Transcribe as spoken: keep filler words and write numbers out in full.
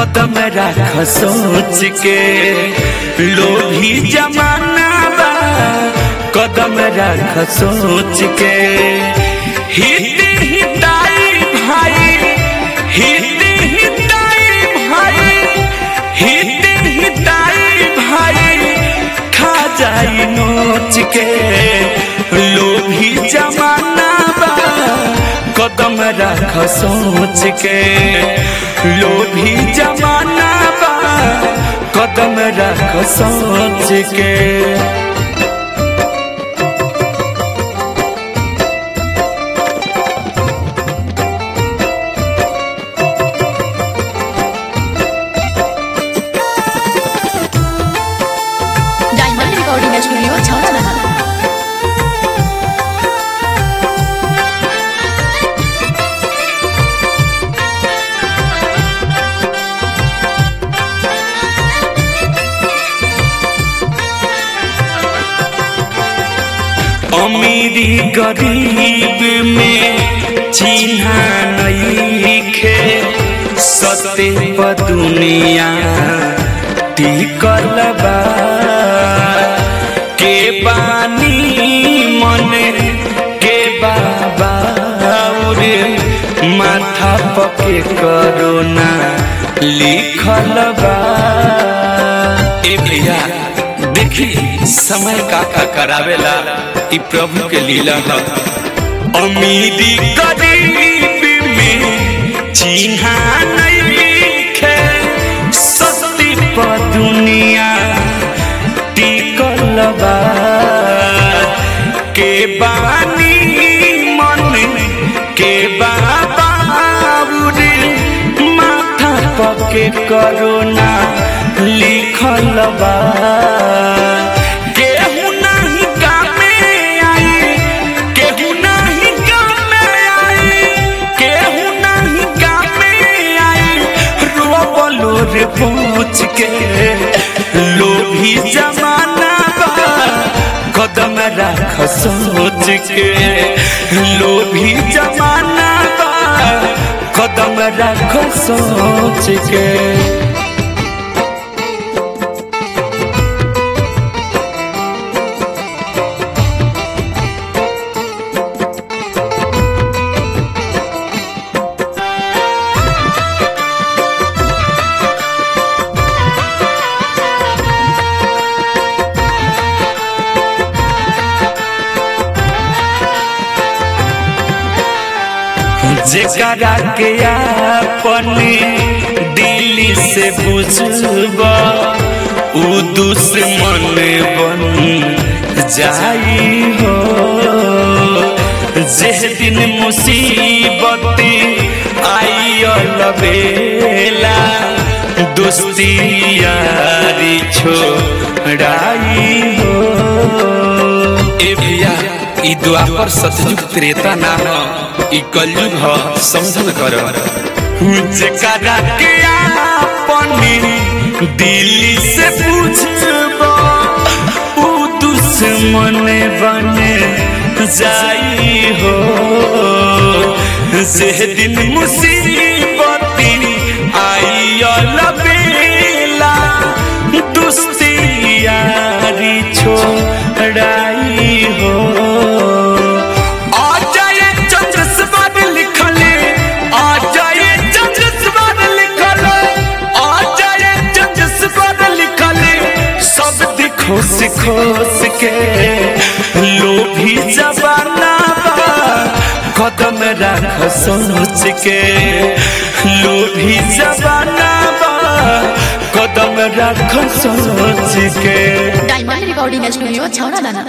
कदम रख सोच के लोभी जमाना बा कदम रख सोच के हित हिताई भाई हित हिताई भाई हित हिताई भाई खा जाई नोच के लोभी जमाना बा कदम रख सोच के लोभी जमाना बा कदम रख सोच के। डायमंड रिकॉर्डिंग स्टूडियो छौड़ा। अमीरी गरीब में चिन्हा नइखे सते प दुनिया टिकल बा के बानी मन के बाबा रे माथा पके करोना लिखल बा। ए भैया देखी समय का का करावेला इ प्रभु के लीला है। अमीरी गरीब में चिन्हा नइखे सती प दुनिया टिकल बा के बानी मन के बाबा रे माथा पके करोना लिखल बा। पूछ के लोभी जमाना बा कदम रख सोच के लोभी जमाना बा कदम रख सोच के। जेकरा के अपने दिल से बुझबा उ दुश्मन बन जाई हो। जे दिन मुसीबत आई अलबेला दोस्ती यारी छोड़ाई हो। ए भैया इ द्वापर सतयुग त्रेता ना हो इ कलयुग ह समझल कर। जेकरा के अपनी दिल से पूछबा उ दुश्मन बने जाई हो। जे दिन मुसीबत आई अलबेला दोस्ती यारी छोड़ाई हो। खोस खोस के लोभी जमाना बा कदम रख सोच के लोभी जमाना बा कदम रख सोच के। डायमंड रिकॉर्डिंग स्टूडियो छौड़ा।